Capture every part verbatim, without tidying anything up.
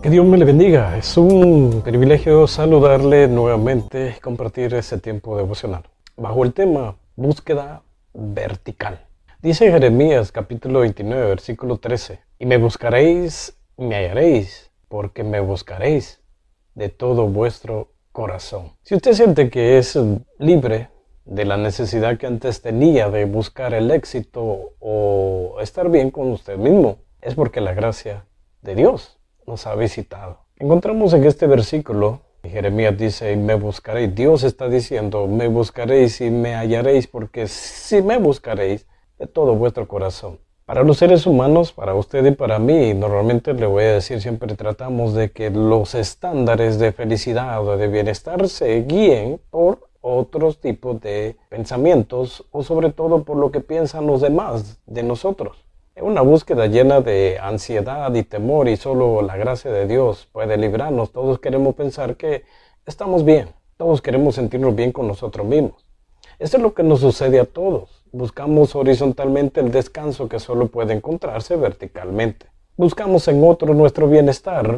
Que Dios me le bendiga. Es un privilegio saludarle nuevamente y compartir ese tiempo devocional. Bajo el tema búsqueda vertical. Dice Jeremías capítulo veintinueve, versículo trece. Y me buscaréis y me hallaréis, porque me buscaréis de todo vuestro corazón. Si usted siente que es libre de la necesidad que antes tenía de buscar el éxito o estar bien con usted mismo, es porque la gracia de Dios nos ha visitado. Encontramos en este versículo, Jeremías dice, y me buscaréis. Dios está diciendo, me buscaréis y me hallaréis, porque si me buscaréis de todo vuestro corazón. Para los seres humanos, para usted y para mí, normalmente le voy a decir, siempre tratamos de que los estándares de felicidad o de bienestar se guíen por otros tipos de pensamientos o sobre todo por lo que piensan los demás de nosotros. Es una búsqueda llena de ansiedad y temor y solo la gracia de Dios puede librarnos. Todos queremos pensar que estamos bien. Todos queremos sentirnos bien con nosotros mismos. Esto es lo que nos sucede a todos. Buscamos horizontalmente el descanso que solo puede encontrarse verticalmente. Buscamos en otro nuestro bienestar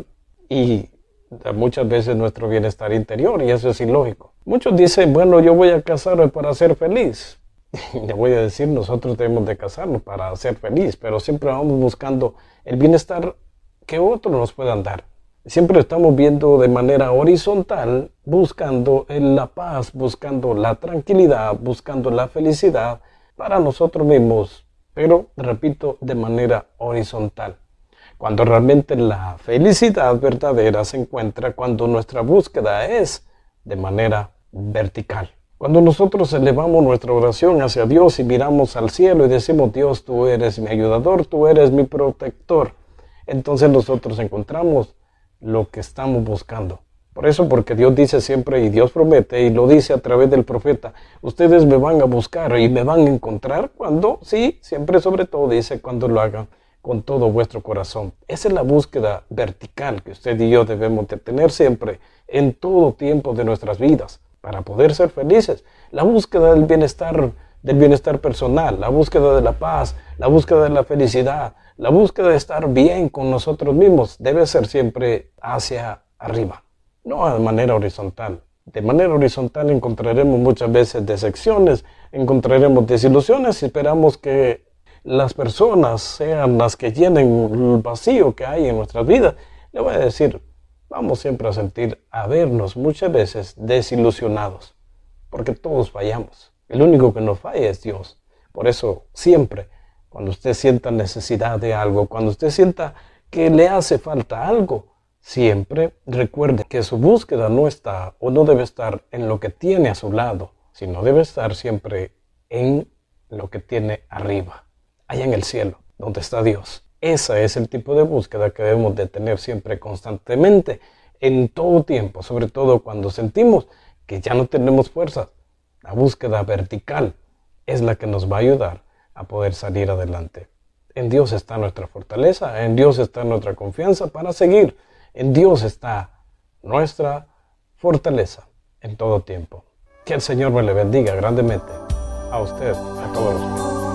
y muchas veces nuestro bienestar interior, y eso es ilógico. Muchos dicen, bueno, yo voy a casarme para ser feliz. Le voy a decir, nosotros debemos de casarnos para ser feliz, pero siempre vamos buscando el bienestar que otros nos puedan dar. Siempre estamos viendo de manera horizontal, buscando la paz, buscando la tranquilidad, buscando la felicidad para nosotros mismos, pero, repito, de manera horizontal. Cuando realmente la felicidad verdadera se encuentra cuando nuestra búsqueda es de manera vertical. Cuando nosotros elevamos nuestra oración hacia Dios y miramos al cielo y decimos, Dios, tú eres mi ayudador, tú eres mi protector, entonces nosotros encontramos lo que estamos buscando. Por eso, porque Dios dice siempre, y Dios promete, y lo dice a través del profeta, ustedes me van a buscar y me van a encontrar cuando, sí, siempre sobre todo dice, cuando lo hagan con todo vuestro corazón. Esa es la búsqueda vertical que usted y yo debemos de tener siempre, en todo tiempo de nuestras vidas, para poder ser felices. La búsqueda del bienestar, del bienestar personal, la búsqueda de la paz, la búsqueda de la felicidad, la búsqueda de estar bien con nosotros mismos debe ser siempre hacia arriba, no de manera horizontal. De manera horizontal encontraremos muchas veces decepciones, encontraremos desilusiones y esperamos que las personas sean las que llenen el vacío que hay en nuestras vidas. Le voy a decir, vamos siempre a sentir, a vernos muchas veces desilusionados, porque todos fallamos. El único que no falla es Dios. Por eso siempre, cuando usted sienta necesidad de algo, cuando usted sienta que le hace falta algo, siempre recuerde que su búsqueda no está o no debe estar en lo que tiene a su lado, sino debe estar siempre en lo que tiene arriba, allá en el cielo, donde está Dios. Ese es el tipo de búsqueda que debemos de tener siempre constantemente, en todo tiempo, sobre todo cuando sentimos que ya no tenemos fuerza. La búsqueda vertical es la que nos va a ayudar a poder salir adelante. En Dios está nuestra fortaleza, en Dios está nuestra confianza para seguir. En Dios está nuestra fortaleza en todo tiempo. Que el Señor me le bendiga grandemente a usted, a todos.